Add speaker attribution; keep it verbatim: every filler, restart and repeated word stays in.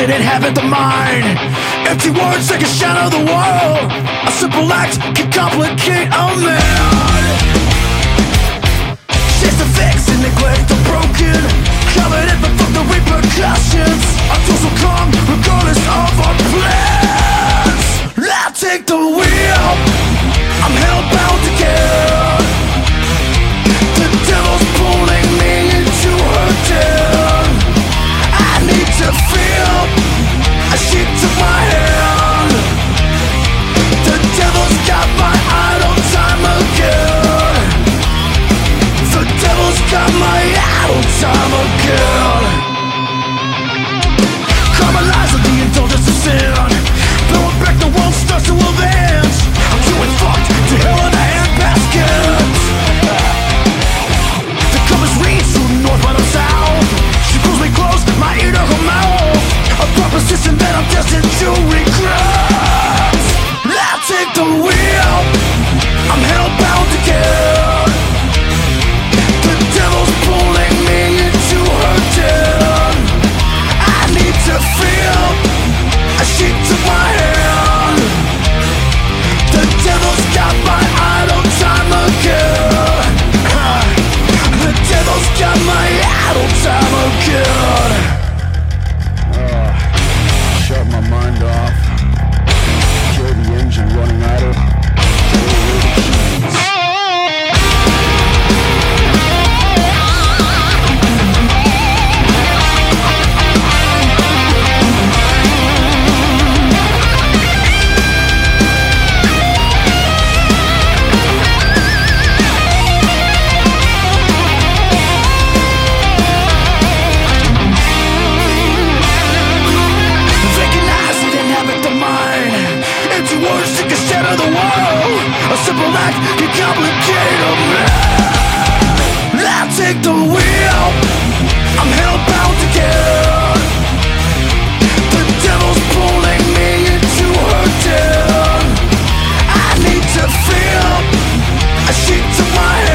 Speaker 1: it, inhabit the mind. Empty words take a shine of the world. A simple act can complicate a man. Chase the fix and neglect the broken. Covered it but fuck the repercussions. Our tools will come regardless of our plans. I take the wheel, I'm hellbound again. The devil's pulling me into her den. I need to feel a sheet to my hand. The devil's got my idle time again. The devil's got my idle time again. Caramelize with the indulgence of sin. Blowing back the world starts to avenge. I'm doing fucked to hell in a handbasket. The compass reads to the north, but I'm south. She pulls me close, my ear to her mouth. A proposition that I'm destined to regret. I take the wheel, I'm hellbound again. The devil's pulling me into her den. I need to feel a sheet to my hand. The devil's got my idle time again. The devil's got my idle time again.
Speaker 2: Uh, shut my mind off. Kill the engine running idle. Throw away the keys.
Speaker 1: Recognize and inhabit the mind. Empty words take a share of the world. A simple act can complicate a man. I take the wheel, I'm hellbound again. The devil's pulling me into her den. I need to feel a sheet to my